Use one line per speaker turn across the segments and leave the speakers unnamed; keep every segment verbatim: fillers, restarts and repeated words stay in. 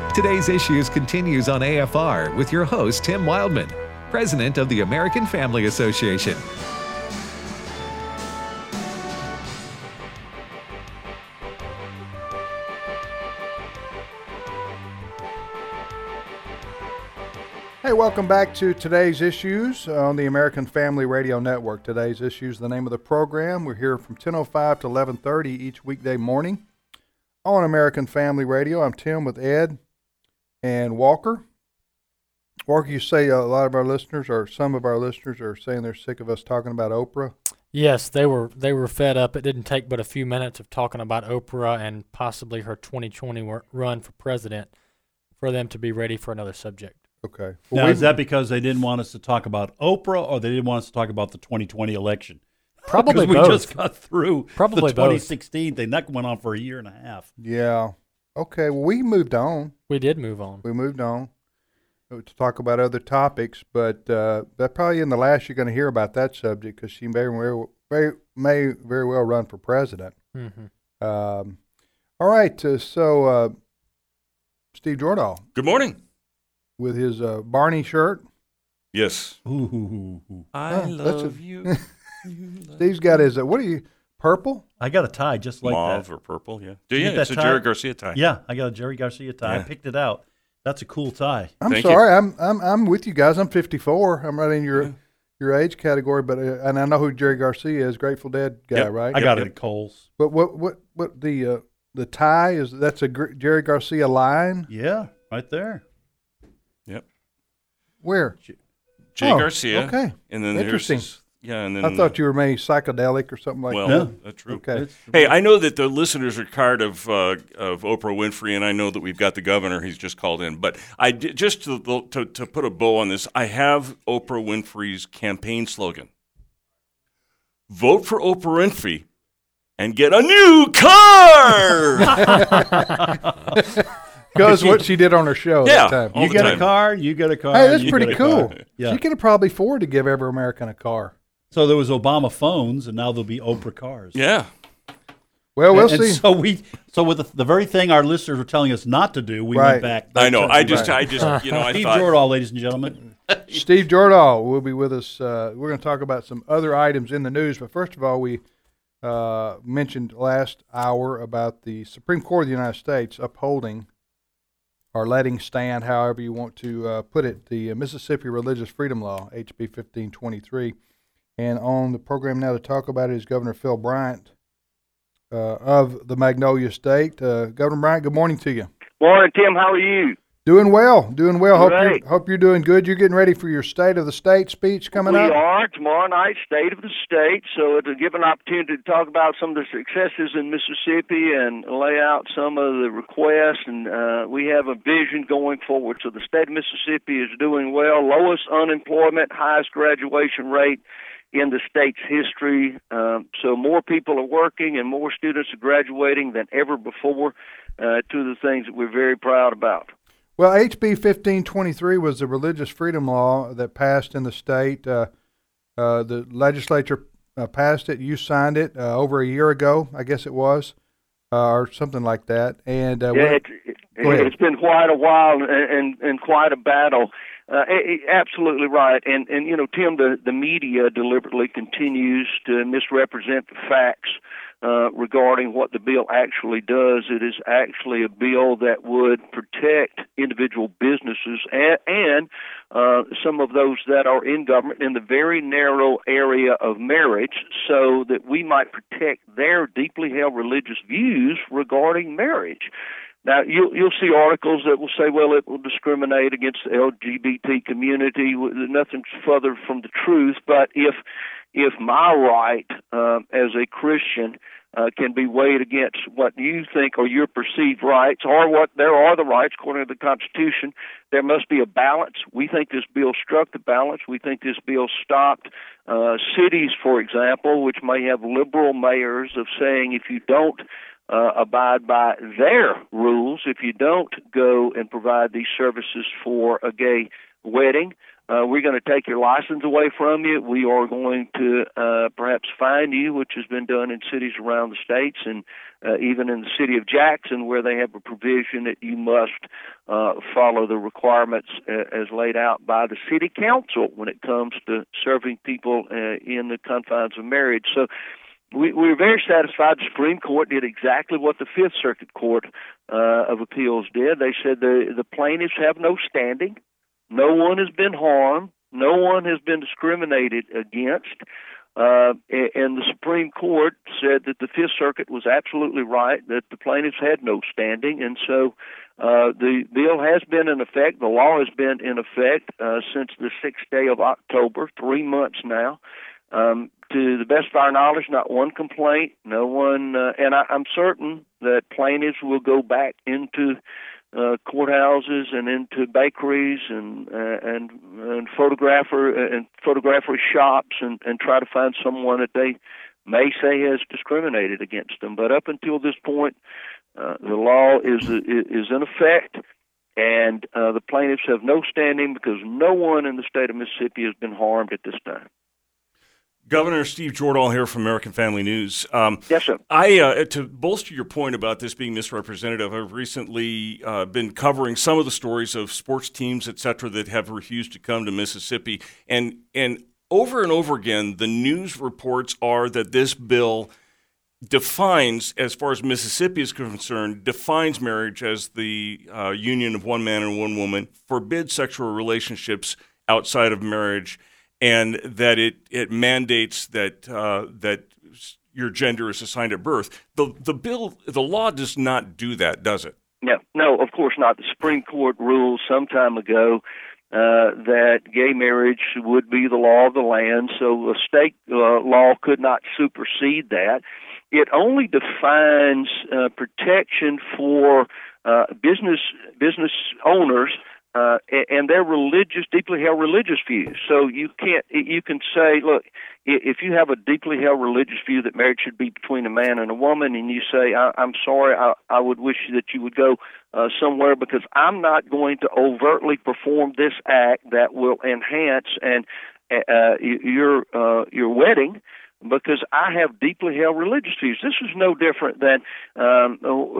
Today's Issues continues on A F R with your host, Tim Wildman, President of the American Family Association.
Hey, welcome back to Today's Issues on the American Family Radio Network. Today's Issues is the name of the program. We're here from ten oh five to eleven thirty each weekday morning on American Family Radio. I'm Tim with Ed and Walker. Walker, you say a lot of our listeners, or some of our listeners, are saying they're sick of us talking about Oprah.
Yes, they were they were fed up. It didn't take but a few minutes of talking about Oprah and possibly her twenty twenty run for president for them to be ready for another subject.
Okay.
Well, now, is that because they didn't want us to talk about Oprah, or they didn't want us to talk about the twenty twenty election?
Probably
we
both.
We just got through
Probably
the twenty sixteen thing. That went on for a year and a half.
Yeah. Okay. Well, we moved on.
We did move on.
We moved on to talk about other topics, but uh, that probably in the last you're going to hear about that subject because she may very, very, may very well run for president.
Mm-hmm.
Um, all right. Uh, so, uh, Steve Jordahl.
Good morning.
With his uh, Barney shirt.
Yes.
Ooh, ooh, ooh, ooh.
I
oh,
love
a,
you.
Steve's got his, uh, what are you, purple?
I got a tie just like
Mauve
that.
or purple, yeah. Do you?
you
It's a
tie?
Jerry Garcia tie.
Yeah, I got a Jerry Garcia tie.
Yeah.
I picked it out. That's a cool tie.
I'm
Thank
sorry.
you.
I'm I'm I'm with you guys. I'm fifty-four. I'm right in your
Yeah.
your age category, but uh, and I know who Jerry Garcia is, Grateful Dead guy,
Yep.
right?
I got
Yep,
it at Kohl's.
But what what what the uh, the tie is? That's a Gr- Jerry Garcia line.
Yeah, right there.
Yep.
Where?
Jay
Oh,
Garcia.
okay.
And then there's
Interesting.
this, yeah, and then
I thought you were maybe psychedelic or something like
well,
that.
No.
that's true.
Okay.
It's-
Hey, I know that the listeners are tired of uh, of Oprah Winfrey, and I know that we've got the governor. He's just called in, but I did, just to, to to put a bow on this, I have Oprah Winfrey's campaign slogan: "Vote for Oprah Winfrey and get a new car."
Because what she did on her show
Yeah.
that time.
All
you
the
get
time.
a car, you get a car.
Hey, that's
you
pretty
get a
cool.
car. Yeah.
She can probably afford to give every American a car.
So there was Obama phones, and now there'll be Oprah cars.
Yeah.
Well, we'll
and
see.
So we, so with the, the very thing our listeners were telling us not to do, we
Right.
went back.
I know. I
Right.
just, I just, you know, I
Steve
thought.
Jordahl, ladies and gentlemen.
Steve Jordahl will be with us. Uh, we're going to talk about some other items in the news, but first of all, we uh, mentioned last hour about the Supreme Court of the United States upholding or letting stand, however you want to uh, put it, the Mississippi Religious Freedom Law, H B fifteen twenty-three. And on the program now to talk about it is Governor Phil Bryant uh, of the Magnolia State. Uh, Governor Bryant, good morning to you.
Morning, Tim. How are you?
Doing well, doing well. Hope
Great.
you're, hope you're doing good. You're getting ready for your State of the State speech coming
we
up?
We are. Tomorrow night, State of the State. So it'll give an opportunity to talk about some of the successes in Mississippi and lay out some of the requests. And uh, we have a vision going forward. So the state of Mississippi is doing well. Lowest unemployment, highest graduation rate in the state's history. Um, so more people are working and more students are graduating than ever before. Uh, two of the things that we're very proud about.
Well, H B fifteen twenty-three was the religious freedom law that passed in the state. Uh, uh, the legislature uh, passed it. You signed it uh, over a year ago, I guess it was, uh, or something like that. And uh,
yeah, it, it, it's been quite a while and, and, and quite a battle. Uh, it, it, absolutely right. And, and you know, Tim, the, the media deliberately continues to misrepresent the facts uh, regarding what the bill actually does. It is actually a bill that would protect individual businesses and, and uh, some of those that are in government in the very narrow area of marriage so that we might protect their deeply held religious views regarding marriage. Now, you'll, you'll see articles that will say, well, it will discriminate against the L G B T community. Nothing's further from the truth. But if if my right uh, as a Christian uh, can be weighed against what you think are your perceived rights or what there are the rights according to the Constitution, there must be a balance. We think this bill struck the balance. We think this bill stopped uh, cities, for example, which may have liberal mayors of saying if you don't Uh, abide by their rules, if you don't go and provide these services for a gay wedding, Uh, we're going to take your license away from you. We are going to uh, perhaps fine you, which has been done in cities around the states and uh, even in the city of Jackson, where they have a provision that you must uh, follow the requirements uh, as laid out by the city council when it comes to serving people uh, in the confines of marriage. So we, we were very satisfied. The Supreme Court did exactly what the Fifth Circuit Court uh, of Appeals did. They said the, the plaintiffs have no standing. No one has been harmed. No one has been discriminated against. Uh, and the Supreme Court said that the Fifth Circuit was absolutely right, that the plaintiffs had no standing. And so uh, the bill has been in effect. The law has been in effect uh, since the sixth day of October, three months now. Um, to the best of our knowledge, not one complaint, no one. Uh, and I, I'm certain that plaintiffs will go back into Uh, courthouses and into bakeries and uh, and and photographer and photographer shops and, and try to find someone that they may say has discriminated against them. But up until this point, uh, the law is is in effect, and uh, the plaintiffs have no standing because no one in the state of Mississippi has been harmed at this time.
Governor Steve Jordahl here from American Family News. Um,
yes, sir.
I uh, to bolster your point about this being misrepresentative, I've recently uh, been covering some of the stories of sports teams, et cetera, that have refused to come to Mississippi. And, and over and over again, the news reports are that this bill defines, as far as Mississippi is concerned, defines marriage as the uh, union of one man and one woman, forbids sexual relationships outside of marriage, and that it, it mandates that uh, that your gender is assigned at birth. The the bill, the law does not do that, does it?
No, no, of course not. The Supreme Court ruled some time ago uh, that gay marriage would be the law of the land, so a state uh, law could not supersede that. It only defines uh, protection for uh, business business owners Uh, and their religious, deeply held religious views. So you can't, you can say, look, if you have a deeply held religious view that marriage should be between a man and a woman, and you say, I, I'm sorry, I, I would wish that you would go uh, somewhere because I'm not going to overtly perform this act that will enhance and uh, your uh, your wedding, because I have deeply held religious views. This is no different than um,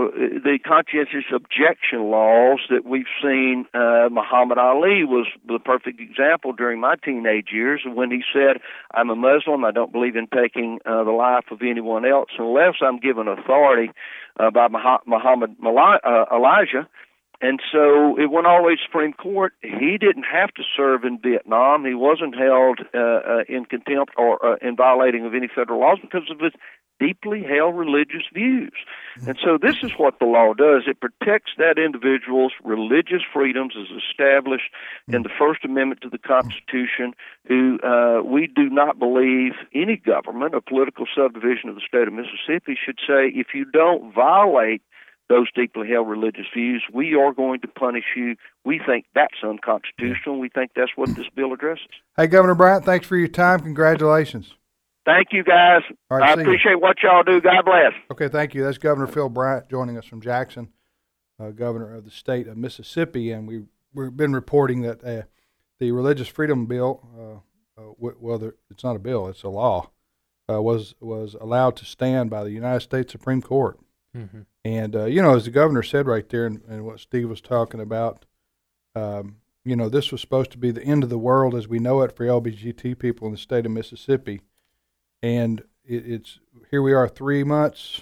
the conscientious objection laws that we've seen. Uh, Muhammad Ali was the perfect example during my teenage years when he said, I'm a Muslim, I don't believe in taking uh, the life of anyone else unless I'm given authority uh, by Muhammad Elijah. And so it went all the way to Supreme Court. He didn't have to serve in Vietnam. He wasn't held uh, uh, in contempt or uh, in violating of any federal laws because of his deeply held religious views. And so this is what the law does. It protects that individual's religious freedoms as established in the First Amendment to the Constitution, who uh, we do not believe any government, a political subdivision of the state of Mississippi, should say, if you don't violate those deeply held religious views, we are going to punish you. We think that's unconstitutional. We think that's what this bill addresses.
Hey, Governor Bryant, thanks for your time. Congratulations.
Thank you, guys.
Right,
I appreciate you. what y'all do. God bless.
Okay, thank you. That's Governor Phil Bryant joining us from Jackson, uh, Governor of the state of Mississippi. And we, we've been reporting that uh, the Religious Freedom Bill, uh, uh, w- well, there, it's not a bill, it's a law, uh, was, was allowed to stand by the United States Supreme Court. Mm-hmm. And, uh, you know, as the governor said right there and, and what Steve was talking about, um, you know, this was supposed to be the end of the world as we know it for L G B T people in the state of Mississippi. And it, it's here we are three months,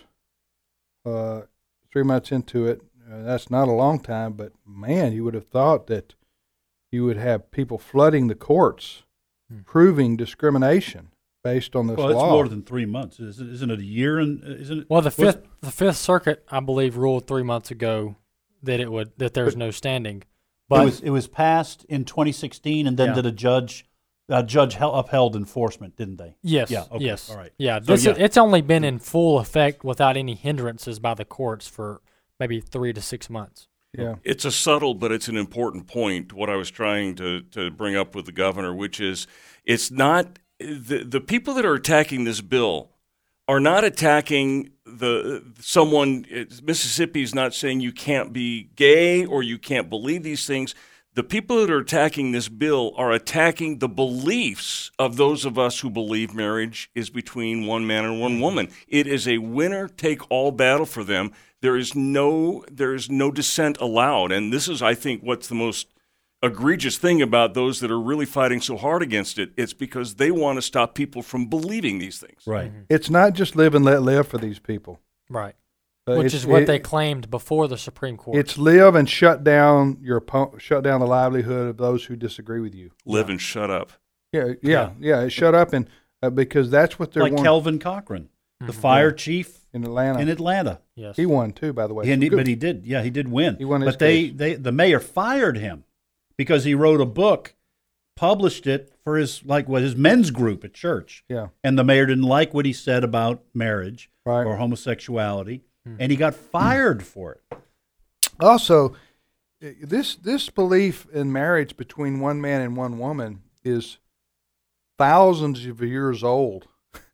uh, three months into it. Uh, that's not a long time, but, man, you would have thought that you would have people flooding the courts hmm. proving discrimination based on this
well,
law.
Well, it's more than three months, isn't, isn't it? A year and isn't it?
Well, the fifth the Fifth Circuit, I believe, ruled three months ago that it would that there's no standing.
But it was it was passed in twenty sixteen, and then yeah. did a judge a judge upheld enforcement, didn't they?
Yes.
Yeah. Okay.
Yes.
All right.
Yeah.
So,
this
yeah.
Is, it's only been in full effect without any hindrances by the courts for maybe three to six months.
Yeah.
It's a subtle, but it's an important point. What I was trying to to bring up with the governor, which is, it's not. The the people that are attacking this bill are not attacking the someone. Mississippi is not saying you can't be gay or you can't believe these things. The people that are attacking this bill are attacking the beliefs of those of us who believe marriage is between one man and one woman. It is a winner-take-all battle for them. There is no there is no dissent allowed. And this is, I think, what's the most egregious thing about those that are really fighting so hard against it. It's because they want to stop people from believing these things.
Right.
Mm-hmm.
It's not just live and let live for these people.
Right.
Uh,
Which
it's-
is what
it-
they claimed before the Supreme Court.
It's live and shut down your oppo- shut down the livelihood of those who disagree with you.
Live and shut up.
Yeah, yeah, yeah. Shut up and uh, because that's what they're
Like
wanting
Kelvin Cochran, the
Mhm.
fire chief
in Atlanta.
in Atlanta.
yes.
He won too, by the way.
And he,
Good.
but he did, yeah, he did win.
He won his
but they,
case.
they, the mayor fired him because he wrote a book, published it for his like what his men's group at church.
Yeah.
And the mayor didn't like what he said about marriage
Right.
or homosexuality, and he got fired for it.
Also, i- this this belief in marriage between one man and one woman is thousands of years old,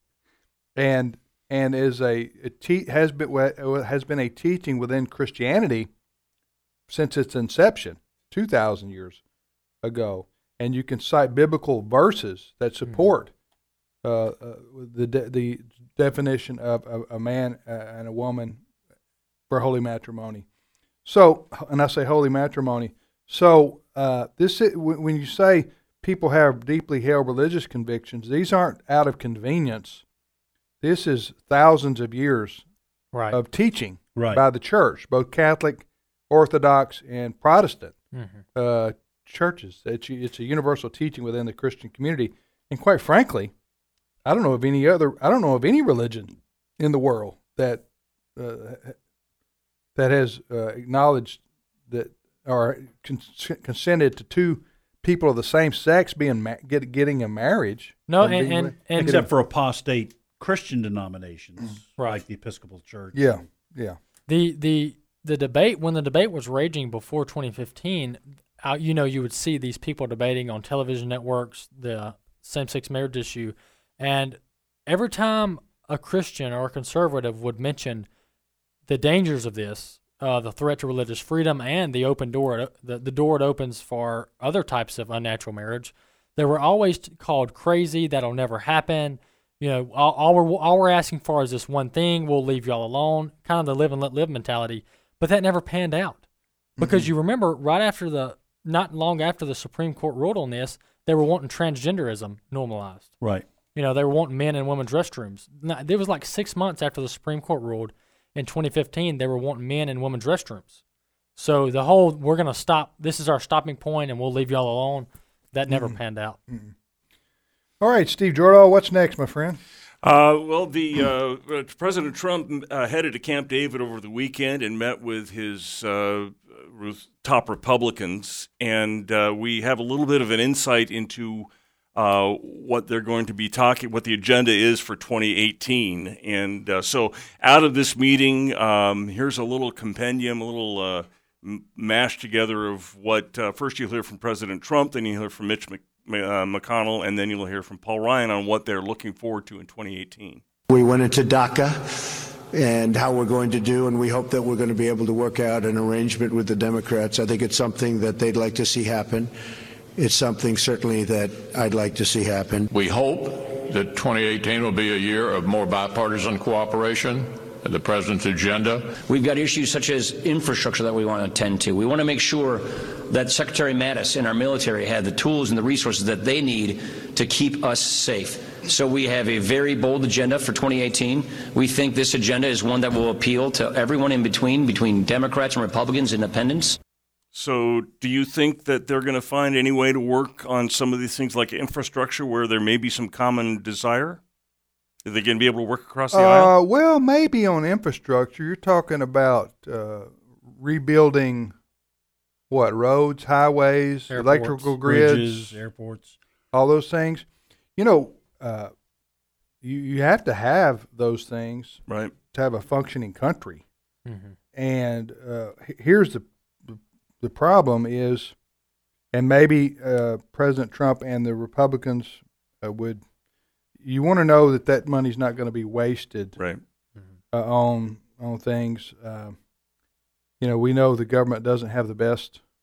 and and is a, a te- has been wa- has been a teaching within Christianity since its inception, two thousand years ago. And you can cite biblical verses that support uh, uh, the de- the definition of a, a man uh, and a woman for holy matrimony. So, and I say holy matrimony. So, uh, this is, when when you say people have deeply held religious convictions, these aren't out of convenience. This is thousands of years
right.
of teaching
Right.
by the church, both Catholic, Orthodox, and Protestant
Mm-hmm.
uh, churches. It's it's a universal teaching within the Christian community, and quite frankly, I don't know of any other. I don't know of any religion in the world that uh, that has uh, acknowledged that or cons- consented to two people of the same sex being ma- get, getting a marriage.
No,
and
and,
being
and,
ma-
and
Except for apostate Christian denominations,
Right.
like the Episcopal Church.
yeah, yeah,
the the the debate when the debate was raging before twenty fifteen, uh, you know, you would see these people debating on television networks the same-sex marriage issue, and every time a Christian or a conservative would mention the dangers of this, uh, the threat to religious freedom, and the open door, it, the the door it opens for other types of unnatural marriage, they were always t- called crazy. That'll never happen. You know, all, all we're all we're asking for is this one thing. We'll leave y'all alone. Kind of the live and let live mentality. But that never panned out because you remember right after the not long after the Supreme Court ruled on this, they were wanting transgenderism normalized.
Right.
You know, they were wanting men and women's restrooms. Now, there was like six months after the Supreme Court ruled in twenty fifteen, they were wanting men and women's restrooms. So the whole we're gonna stop. This is our stopping point, and we'll leave y'all alone. That never panned out.
All right, Steve Jordahl, what's next, my friend?
Uh, well, the uh, uh, President Trump uh, headed to Camp David over the weekend and met with his uh, Ruth, top Republicans, and uh, we have a little bit of an insight into uh, what they're going to be talking, what the agenda is for twenty eighteen. And uh, so, out of this meeting, um, here's a little compendium, a little uh, m- mashed together of what. Uh, first, you'll hear from President Trump, then you'll hear from Mitch Mc. Uh, McConnell, and then you'll hear from Paul Ryan on what they're looking forward to in twenty eighteen.
We went into DACA and how we're going to do, and we hope that we're going to be able to work out an arrangement with the Democrats. I think it's something that they'd like to see happen. It's something certainly that I'd like to see happen.
We hope that twenty eighteen will be a year of more bipartisan cooperation. The president's agenda.
We've got issues such as infrastructure that we want to attend to. We want to make sure that Secretary Mattis and our military have the tools and the resources that they need to keep us safe. So we have a very bold agenda for twenty eighteen. We think this agenda is one that will appeal to everyone in between, between Democrats and Republicans, independents.
So do you think that they're going to find any way to work on some of these things like infrastructure where there may be some common desire? Are they going to be able to work across the
uh,
aisle?
Well, maybe on infrastructure. You're talking about uh, rebuilding what, roads, highways,
Airports,
electrical grids,
Bridges, airports.
all those things. You know, uh, you you have to have those things
Right.
to have a functioning country.
Mm-hmm.
And uh, h- here's the the problem is, and maybe uh, President Trump and the Republicans uh, would. You want to know that that money's not going to be wasted
Right.
uh, on on things. Uh, you know, we know the government doesn't have the best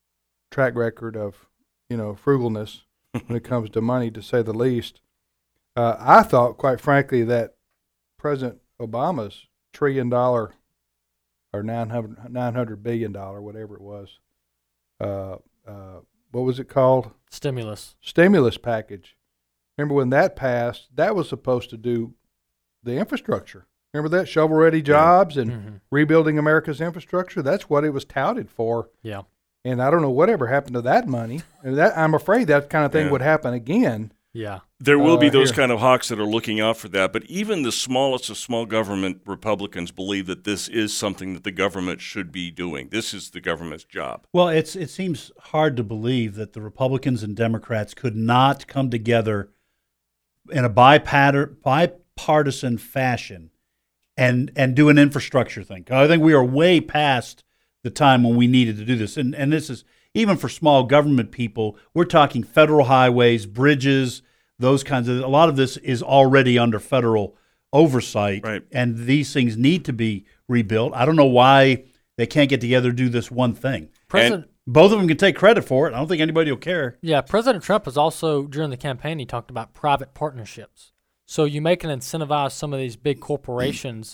track record of, you know, frugalness when it comes to money, to say the least. Uh, I thought, quite frankly, that President Obama's trillion dollar or nine hundred, nine hundred billion dollar, whatever it was, uh, uh, what was it called?
Stimulus.
Stimulus package. Remember when that passed, that was supposed to do the infrastructure. Remember that? Shovel-ready jobs and
mm-hmm.
rebuilding America's infrastructure? That's what it was touted for.
Yeah.
And I don't know whatever happened to that money. And that I'm afraid that kind of thing
Yeah.
would happen again.
Yeah.
There will be
Uh,
those
here.
kind of hawks that are looking out for that, but even the smallest of small government Republicans believe that this is something that the government should be doing. This is the government's job.
Well, it's it seems hard to believe that the Republicans and Democrats could not come together in a bipatter- bipartisan fashion and and do an infrastructure thing. I think we are way past the time when we needed to do this. And and this is even for small government people, we're talking federal highways, bridges, those kinds of, a lot of this is already under federal oversight.
Right.
And these things need to be rebuilt. I don't know why they can't get together and do this one thing.
President.
Both of them can take credit for it. I don't think anybody will care.
Yeah, President Trump has also, during the campaign, he talked about private partnerships. So you make an incentivize some of these big corporations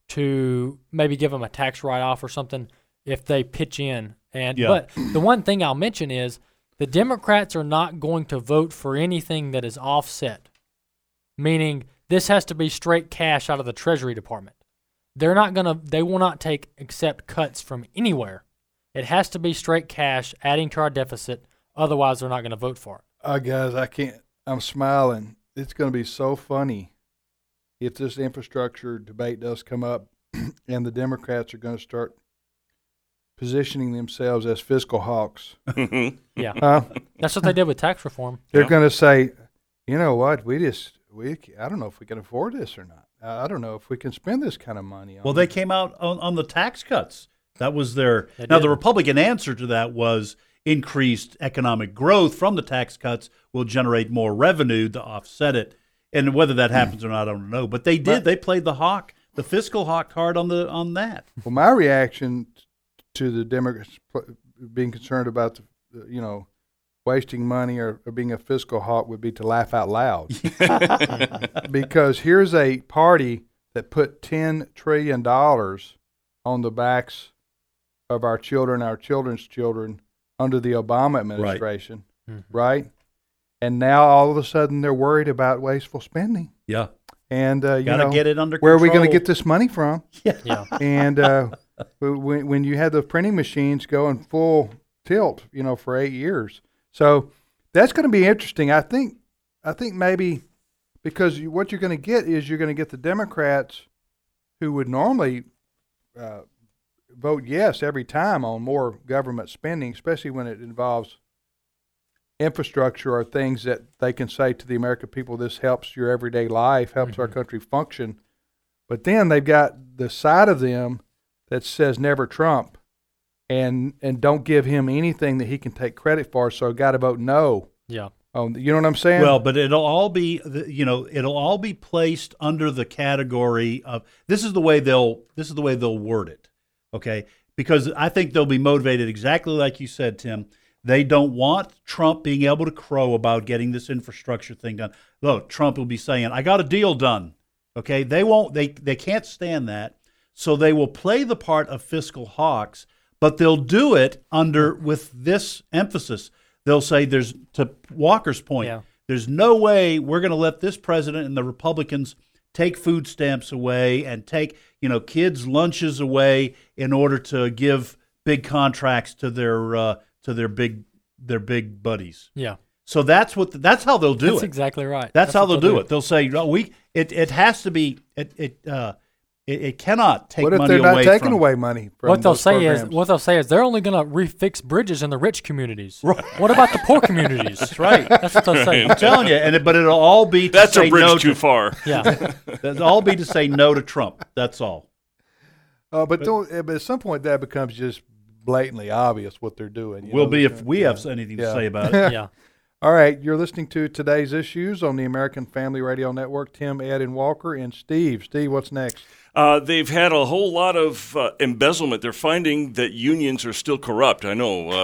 to maybe give them a tax write-off or something if they pitch in. And
Yeah.
But the one thing I'll mention is the Democrats are not going to vote for anything that is offset, meaning this has to be straight cash out of the Treasury Department. They're not going to, they will not take, accept cuts from anywhere. It has to be straight cash adding to our deficit. Otherwise, they're not going to vote for it.
Uh, guys, I can't, I'm smiling. It's going to be so funny if this infrastructure debate does come up and the Democrats are going to start positioning themselves as fiscal hawks.
Yeah.
Huh?
That's what they did with tax reform.
They're
Yeah.
going to say, you know what, we just, we, I don't know if we can afford this or not. I I don't know if we can spend this kind of money on
Well, they came out on, on the tax cuts. That was their.
They
Now,
did.
the Republican answer to that was increased economic growth from the tax cuts will generate more revenue to offset it. And whether that happens or not, I don't know. But they did.
Right.
They played the hawk, the fiscal hawk card on the on that.
Well, my reaction to the Democrats pl- being concerned about, the, you know, wasting money or, or being a fiscal hawk would be to laugh out loud. Because here's a party that put ten trillion dollars on the backs of our children, our children's children, under the Obama administration,
Mhm.
right? And now all of a sudden they're worried about wasteful spending.
Yeah,
And, uh, you
got to
know,
get it under
where
control.
are we going to get this money from?
Yeah.
And uh, when when you had the printing machines going full tilt, you know, for eight years, so that's going to be interesting. I think I think maybe because you, what you're going to get is you're going to get the Democrats who would normally uh, vote yes every time on more government spending, especially when it involves infrastructure or things that they can say to the American people, this helps your everyday life, helps our country function. But then they've got the side of them that says never Trump and and don't give him anything that he can take credit for, so got to vote no.
Yeah.
Um, you know what I'm saying?
Well, but it'll all be, you know, it'll all be placed under the category of this is the way they'll this is the way they'll word it, okay? Because I think they'll be motivated exactly like you said, Tim. They don't want Trump being able to crow about getting this infrastructure thing done. Look, Trump will be saying, "I got a deal done." Okay, they won't. They they can't stand that, so they will play the part of fiscal hawks, but they'll do it under with this emphasis. They'll say, "There's to Walker's point.
Yeah.
There's no way we're going to let this president and the Republicans take food stamps away and take you know kids' lunches away in order to give big contracts to their uh, to their big their big buddies."
Yeah.
So that's what the, that's how they'll do
That's
it.
exactly right.
That's, how
what
they'll do it. They'll say, "No, we it, it has to be it it uh it, it cannot take
what if
money
they're not
away
taking
from
away money from
What they'll
those
say
programs?
is what they'll say is they're only going to refix bridges in the rich communities. What about the poor communities?
That's right.
That's what they'll say.
I'm telling you, and it, but it'll all be to
That's
say
a bridge
no
too
to,
far.
Yeah.
It'll all be to say no to Trump. That's all.
Uh, but, don't, uh, but at some point that becomes just blatantly obvious what they're doing. you
Will
know?
be if we have
Yeah.
anything
Yeah.
to say about it.
Yeah.
All right, you're listening to Today's Issues on the American Family Radio Network. Tim, Ed, and Walker, and Steve. Steve, what's next?
Uh, they've had a whole lot of uh, embezzlement. They're finding that unions are still corrupt. I know uh,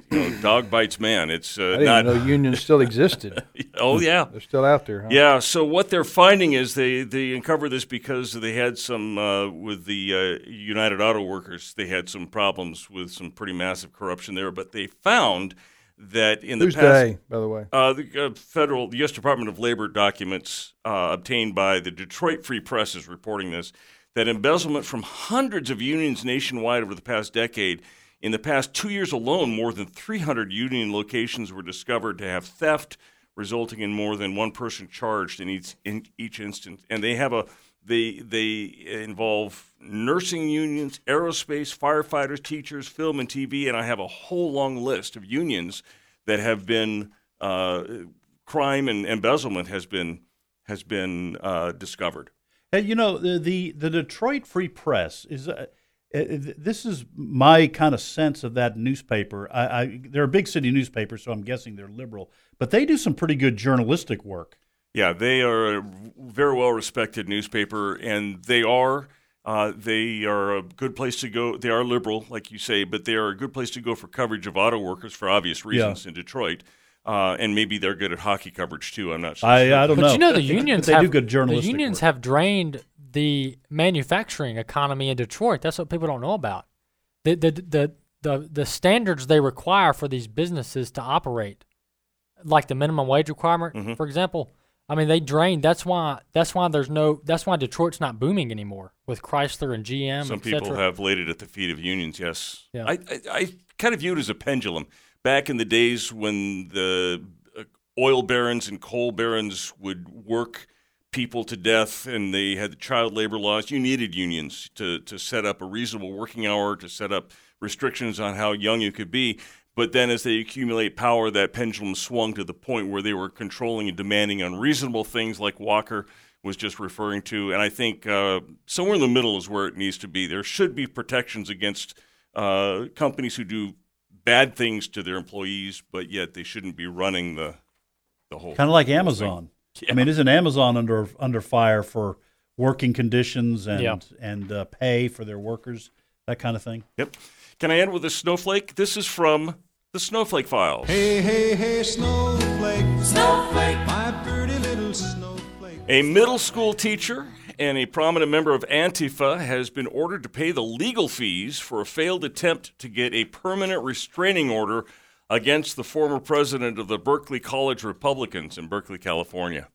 you know, dog bites man. It's uh,
I didn't
not.
even know unions still existed.
Oh yeah,
they're still out there. Huh?
Yeah. So what they're finding is they they uncovered this because they had some uh, with the uh, United Auto Workers. They had some problems with some pretty massive corruption there, but they found that in the
Who's
past,
they, by the way?
Uh, the uh, federal, the U S Department of Labor documents uh, obtained by the Detroit Free Press is reporting this, that embezzlement from hundreds of unions nationwide over the past decade. In the past two years alone, more than three hundred union locations were discovered to have theft, resulting in more than one person charged in each in each instance. And they have a they they involve nursing unions, aerospace, firefighters, teachers, film and T V, and I have a whole long list of unions that have been uh, crime and embezzlement has been has been uh, discovered.
Hey, you know, the, the the Detroit Free Press is. Uh, This is my kind of sense of that newspaper. I, I, they're a big city newspaper, so I'm guessing they're liberal. But they do some pretty good journalistic work.
Yeah, they are a very well-respected newspaper, and they are uh, they are a good place to go. They are liberal, like you say, but they are a good place to go for coverage of auto workers for obvious reasons
Yeah.
in Detroit. Uh, and maybe they're good at hockey coverage too. I'm not sure.
I, I don't
but
know.
But you know the unions
they
have,
do good journalistic
The unions
work.
have drained the manufacturing economy in Detroit. That's what people don't know about. The the the the, the standards they require for these businesses to operate, like the minimum wage requirement,
Mm-hmm.
for example. I mean, they drained. That's why. That's why there's no. That's why Detroit's not booming anymore with Chrysler and G M.
Some
et
people
cetera.
have laid it at the feet of unions. Yes,
Yeah.
I, I I kind of view it as a pendulum. Back in the days when the uh, oil barons and coal barons would work people to death and they had the child labor laws, you needed unions to, to set up a reasonable working hour, to set up restrictions on how young you could be. But then as they accumulate power, that pendulum swung to the point where they were controlling and demanding unreasonable things like Walker was just referring to. And I think uh, somewhere in the middle is where it needs to be. There should be protections against uh, companies who do bad things to their employees, but yet they shouldn't be running the, the whole
Kind of like
whole
Amazon.
thing. Yeah.
I mean, isn't Amazon under under fire for working conditions and
Yeah.
and uh, pay for their workers, that kind of thing?
Yep. Can I end with a snowflake? This is from the Snowflake Files.
Hey, hey, hey, snowflake, snowflake, my pretty little snowflake.
A middle school teacher and a prominent member of Antifa has been ordered to pay the legal fees for a failed attempt to get a permanent restraining order against the former president of the Berkeley College Republicans in Berkeley, California.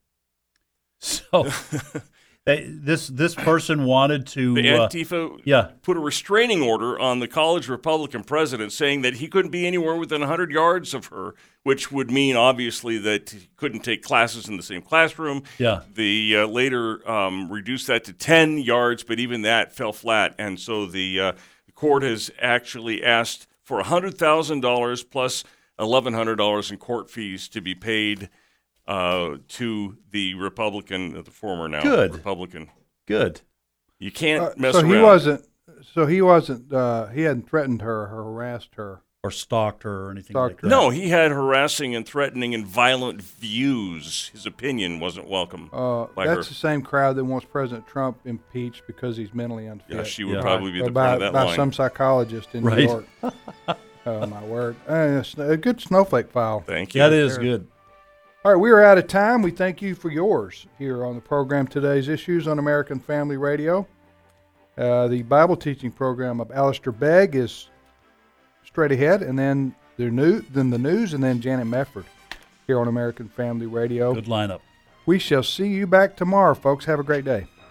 So they, this this person wanted to
The
uh,
Antifa
yeah.
put a restraining order on the college Republican president saying that he couldn't be anywhere within one hundred yards of her, which would mean, obviously, that he couldn't take classes in the same classroom.
Yeah.
The uh, later um, reduced that to ten yards, but even that fell flat. And so the, uh, the court has actually asked for one hundred thousand dollars plus eleven hundred dollars in court fees to be paid uh, to the Republican, the former now
Good.
Republican.
Good.
You can't
Uh,
mess
so
around.
he wasn't. So he wasn't. Uh, he hadn't threatened her or harassed her.
Or stalked her or anything
Stalked
like
her.
that.
No, he had harassing and threatening and violent views. His opinion wasn't welcome
Uh,
by
that's
her.
the same crowd that wants President Trump impeached because he's mentally unfit.
Yeah, she would
Yeah.
probably be
By-
the
by,
front of that
by
line.
some psychologist in
Right.
New York. Oh my word! Uh, it's a good snowflake file.
Thank you.
That is good.
All right, we are out of time. We thank you for yours here on the program. Today's Issues on American Family Radio. Uh, the Bible teaching program of Alistair Begg is straight ahead, and then the new, then the news, and then Janet Mefford here on American Family Radio.
Good lineup.
We shall see you back tomorrow, folks. Have a great day.